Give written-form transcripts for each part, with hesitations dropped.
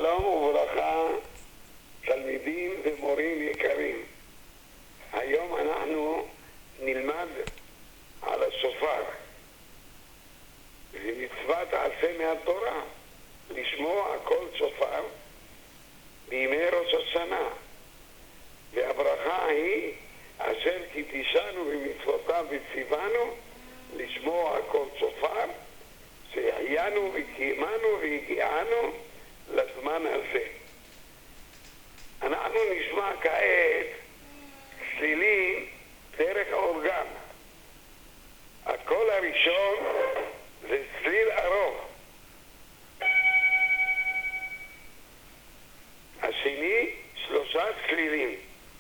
שלום וברכה, תלמידים ומורים יקרים. היום אנחנו נלמד על השופר. זה מצוות עשה מהתורה, לשמוע כל שופר בימי ראש השנה. והברכה היא אשר קידשנו במצוותיו וציוונו לשמוע כל שופר, שהחיינו וקיימנו והגיענו לזמן הזה. אנחנו נשמע כעת צלילים דרך האורגן. הקול הראשון זה צליל ארוך, השני 3 צלילים,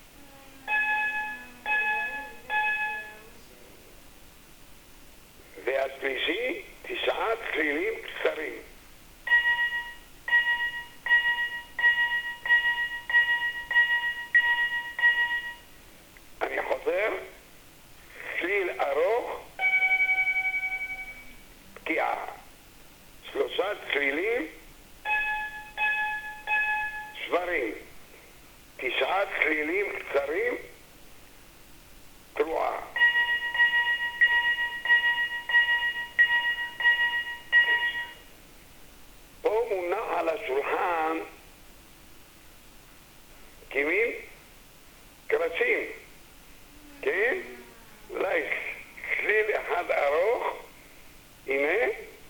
והשלישי 9 צלילים קצרים. אני חוזר, צליל ארוך, פקיעה, 3 צלילים, שברים, 9 צלילים קצרים, תרועה. פה מונח על השולחן כמין קרצים, כן? אולי צליל אחד ארוך, הנה,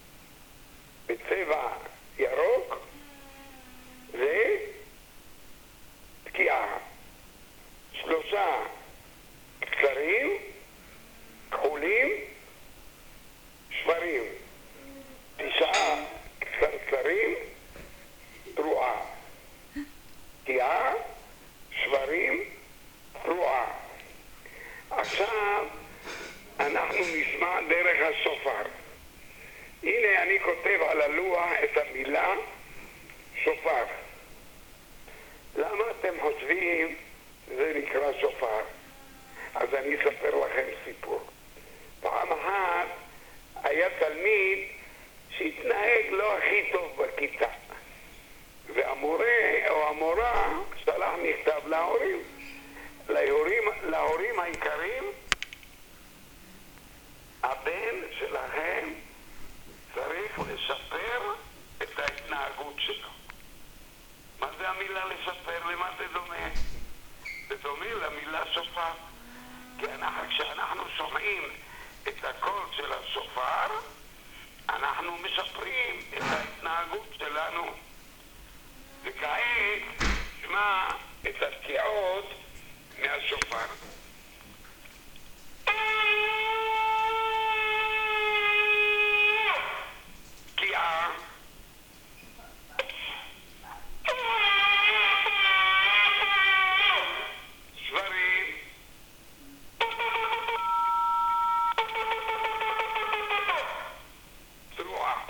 בצבע ירוק, זה תקיעה. 3 קצרים, כחולים, שברים. 9 קצרצרים, תרועה. תקיעה, שברים, תרועה. עכשיו אנחנו נשמע דרך השופר. הנה אני כותב על הלוח את המילה שופר. למה אתם חושבים זה נקרא שופר? אז אני אספר לכם סיפור. פעם אחת היה תלמיד שהתנהג לא הכי טוב בכיתה, והמורה או המורה שלח מכתב להורים העיקרים, הבן שלכם צריך לשפר את ההתנהגות שלו. מה זה המילה לשפר? למה זה דומה? זה דומה למילה שופר. כי כשאנחנו שומעים את הקול של השופר, אנחנו משפרים את ההתנהגות שלנו. וכעת נשמע את התקיעות מהשופר. תקיעה, שברים, תרועה.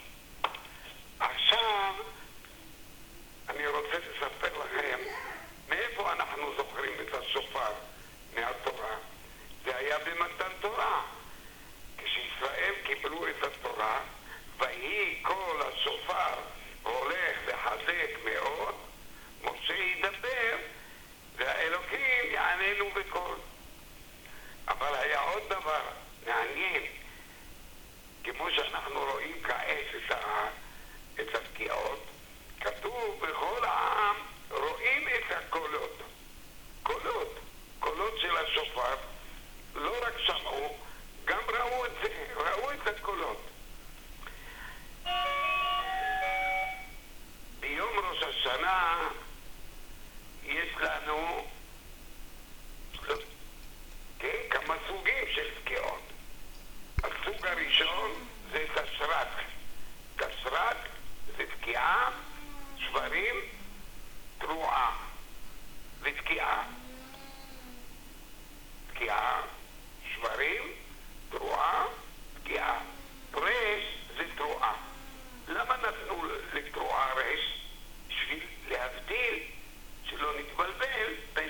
עכשיו אני רוצה לספר לכם מאיפה אנחנו זוכרים את השופר מהתורה. זה היה במתן תורה. כשישראל קיבלו את התורה, ויהי קול השופר הולך וחזק מאוד, משה ידבר והאלוקים יעננו בקול. אבל היה עוד דבר מעניין. כמו שאנחנו רואים כעת את התקיעות, כתוב בכל העם רואים את הקולות. קולות של השופר. לא רק שמעו, גם ראו את זה, ראו את הקולות. ביום ראש השנה יש לנו כמה סוגים של תקיעות. הסוג הראשון זה תסרק. תסרק זה תקיעה, שברים, תרועה ותקיעה. תקיעה, שברים, תרועה, תקיעה. רש זה תרועה. למה נתנו לתרועה רש? בשביל להבדיל שלא נתבלבל בין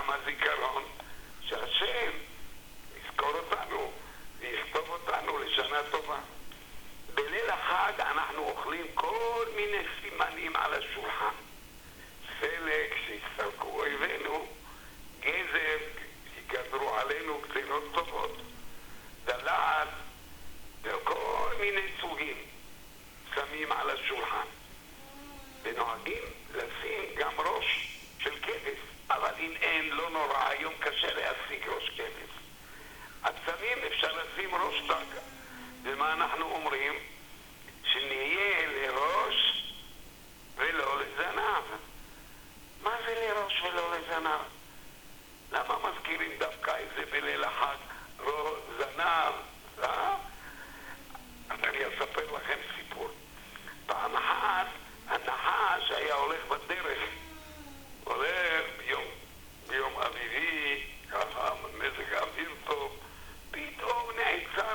יום הזיכרון, שהשם יזכור אותנו ויכתוב אותנו לשנה טובה. בליל החג אנחנו אוכלים כל מיני סימנים על השולחן. סלק שיסתלקו אויבינו, גזר שיגזרו עלינו גזירות טובות, דלעת וכל מיני סוגים שמים על השולחן. ונוהגים לשים גם ראש של כבש, אבל אם אין, לא נורא, היום קשה להשיג ראש כבש. אז שמים, אפשר לשים ראש דג. ומה אנחנו אומרים? שנהיה לראש ולא לזנב. מה זה לראש ולא לזנב? למה מזכירים דווקא את זה בליל החג? זנב, אז אני אספר לכם סיפור. פעם אחת הנחש היה הולך בדרך, הולך ביום אביבי, ככה מזג האוויר טוב, פתאום נעצר.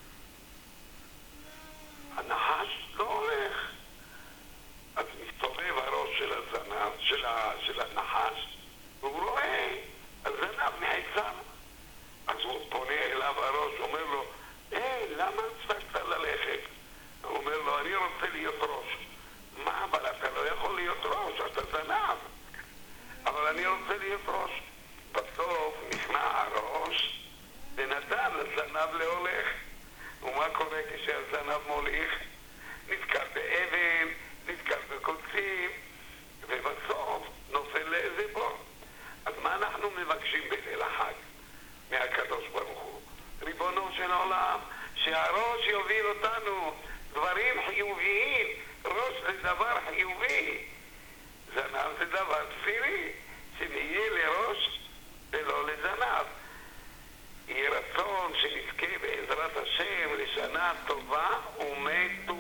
הנחש לא הולך. אז מסתובב הראש של הזנב, של הנחש, והוא רואה, הזנב נעצר. אז הוא פונה אליו הראש, אומר לו, למה הפסקת ללכת? הוא אומר לו, אני רוצה להיות ראש. מה, אבל אתה לא יכול להיות ראש, אתה זנב. אבל אני רוצה להיות ראש. בסוף נכנע הראש ונתן לזנב להולך. ומה קורה כשהזנב מוליך? נתקל באבן, נתקל בקוצים, ובסוף נופל לאיזה בור. אז מה אנחנו מבקשים בליל החג מהקדוש ברוך הוא? ריבונו של עולם, שהראש יוביל אותנו דברים חיוביים. ראש זה דבר חיובי, זנב זה דבר תפירי, שנהיה לראש ולא לזנב. יהיה רצון שנזכה בעזרת השם לשנה טובה ומתוקה.